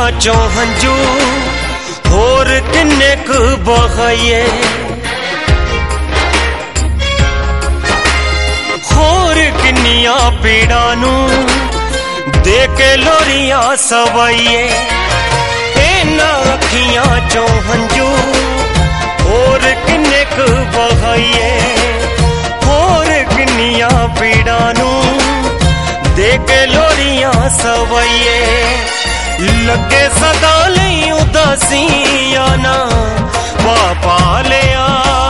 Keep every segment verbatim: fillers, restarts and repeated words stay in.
चो हंजू होर किन्ने क बहाइए, होर किन्निया पीड़ा नू दे के लोरियां सवाइए। इना अखियां चो हंजू होर किन्ने क बहाइए, होर किन्निया पीड़ा नू दे के लोरियां सवाइए। लगे सदा लई उदासियां ना पापा लिया,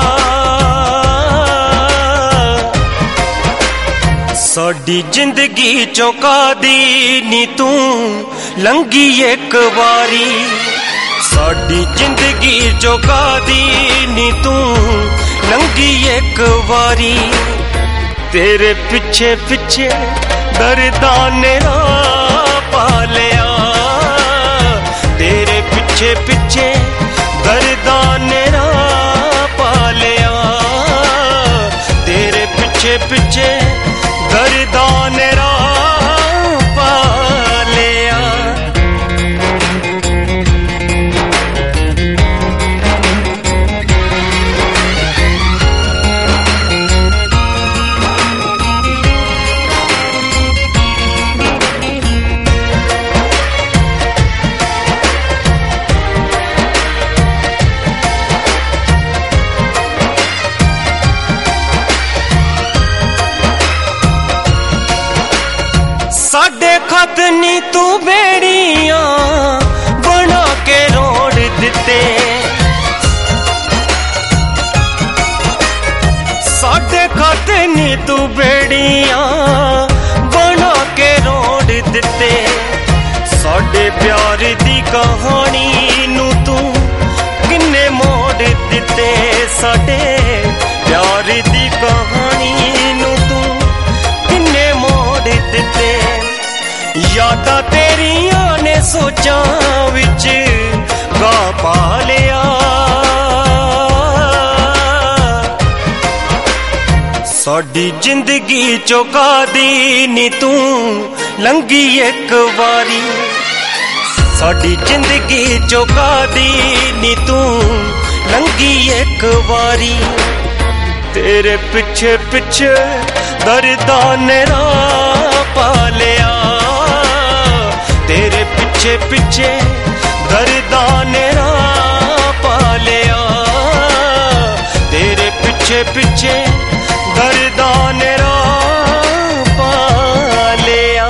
साडी जिंदगी चौका दी नी तू लंघी एक बारी, साडी जिंदगी चौका दी नी तू लंघी एक बारी। तेरे पिछे पिछे दर्दा ने पालिया, तेरे पिछे पिछे दर्दा ने पालिया, तेरे पिछे पिछे दर्दा ने पालिया। साडे खत नी तू बेड़ियां बना के रोड दिते, साडे खत नी तू बेड़ियां बना के रोड दिते। साडे प्यार दी कहानी नू तू किन्ने मोड़ दिते, साडे प्यार दी कहानी नू तू किन्ने मोड़ दिते। यादा तेरिया ने सोचा विच गा पा लिया, साडी जिंदगी चौका दी नी तू लंघी एक बारी, साडी जिंदगी चौका दी नी तू लंघी एक बारी। तेरे पिछे पिछे दर्दा ने पालिया, तेरे पिछे पिछे दर्दा ने पालिया, तेरे पिछे पिछे दर्दा ने पालिया।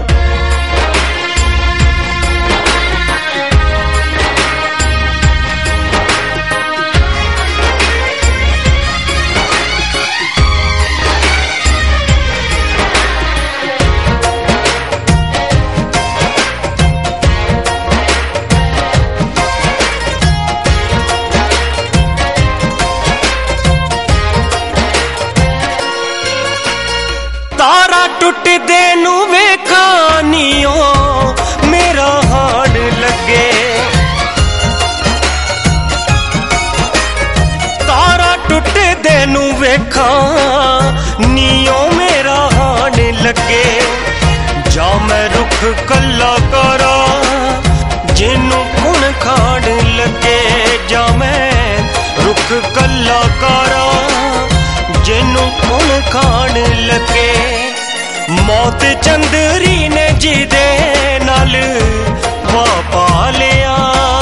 तारा टुट देनू वेखानियो मेरा हाड़ लगे, तारा टुट देनू वेखानियो मेरा हाड़ लगे। जा मैं रुख कल्ला करा जिनू कुण खाड़ लगे, जा मैं रुख कल्ला करा जिनू कुण खाड़ लगे। मौत चंदरी ने जिदे नाल वापा लिया,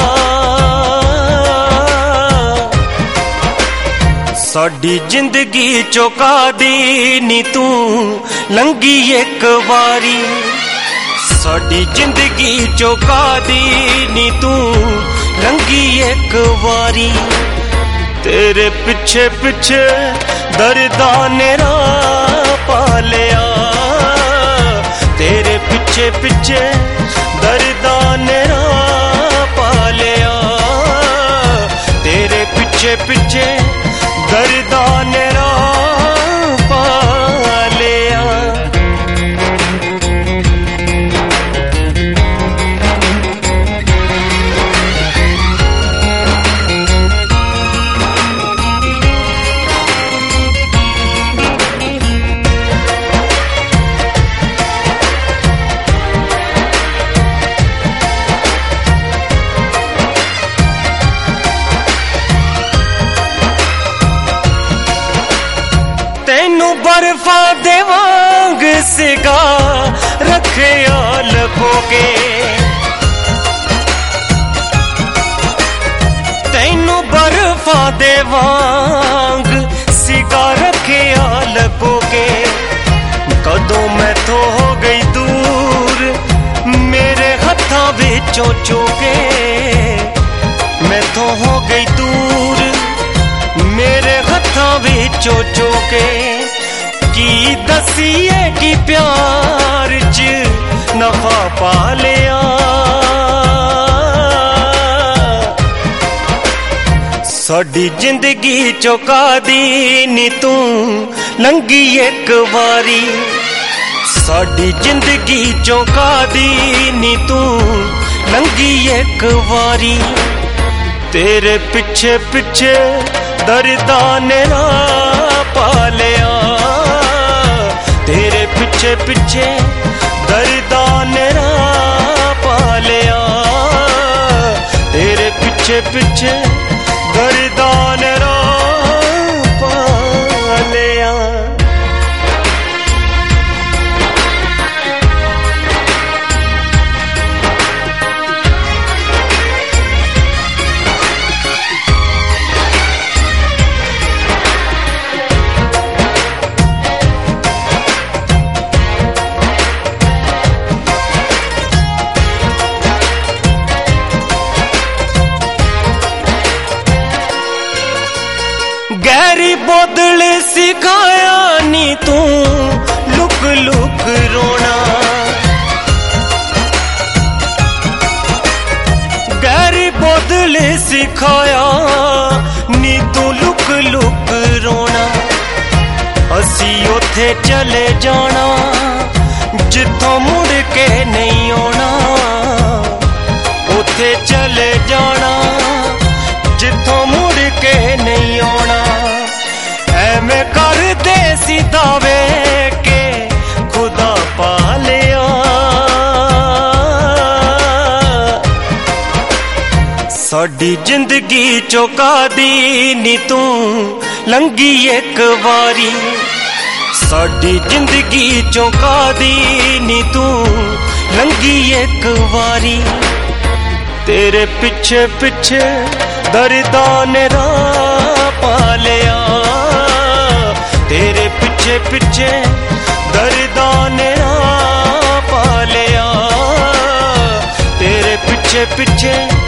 साडी जिंदगी चौका दी नी तू लंघी एक बारी, साडी जिंदगी चौका दी नी तू लंघी एक बारी। तेरे पिछे पिछे दर्दा ने पालिया, तेरे पिछे पिछे दर्दा ने पालिया, तेरे पिछे पिछे दर्दा ने पालिया। बर्फा दे वांग सिगा रखिया लपोगे, तैनू बर्फा दे वांग सिगा रखिया लपोगे। कदों मैं तो हो गई दूर मेरे हत्थां विचों चोगे, मैं तो हो गई दूर मेरे हत्थां विचों चोगे। की दसीए कि प्यार च नफा पा लिया, साडी जिंदगी चौका दी नी तू लंघी एक वारी, साडी जिंदगी चौका दी नी तू लंघी एक वारी। तेरे पिछे पिछे दर्दा ने राह पा लिया, तेरे पिछे पिछे दर्दा ने राह पा लिया, तेरे पिछे पिछे दर्दा ने राह पा लिया। गहरी बोतल सिखाया नी तू लुक लुक रोना, गहरी बोतल सिखाया नी तू लुक लुक रोना। असी उथे चले जाना जिथों मुड़ के नहीं आना, उथे चले जाना जिथों मुड़ के नहीं आना। ऐवें करदे सी दावे के खुदा पा लिया, साडी जिंदगी चौका दी नी तू लंघी एक वारी, साडी जिंदगी चौका दी नी तू लंघी एक वारी। तेरे पिछे पिछे दर्दा ने राह पा लिया, तेरे पिछे पिछे दर्दा ने राह पा लिया, तेरे पिछे पिछे